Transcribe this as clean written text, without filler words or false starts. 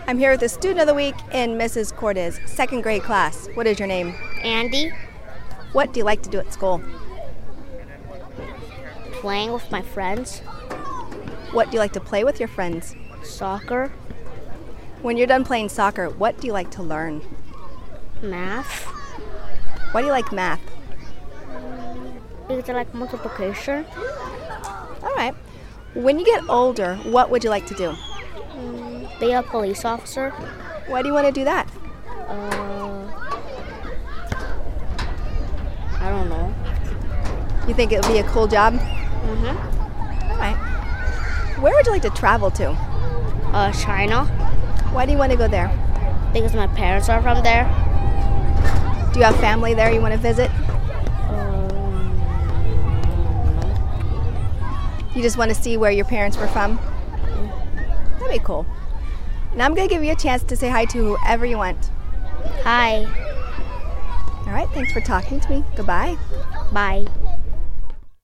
I'm here with the student of the week in Mrs. Cordes' second grade class. What is your name? Andy. What do you like to do at school? Playing with my friends. What do you like to play with your friends? Soccer. When you're done playing soccer, what do you like to learn? Math. Why do you like math? Because I like multiplication. All right. When you get older, what would you like to do? Be a police officer. Why do you want to do that? I don't know. You think it would be a cool job? Mm-hmm. All right. Where would you like to travel to? China. Why do you want to go there? Because my parents are from there. Do you have family there you want to visit? You just want to see where your parents were from? That'd be cool. And I'm going to give you a chance to say hi to whoever you want. Hi. All right, thanks for talking to me. Goodbye. Bye.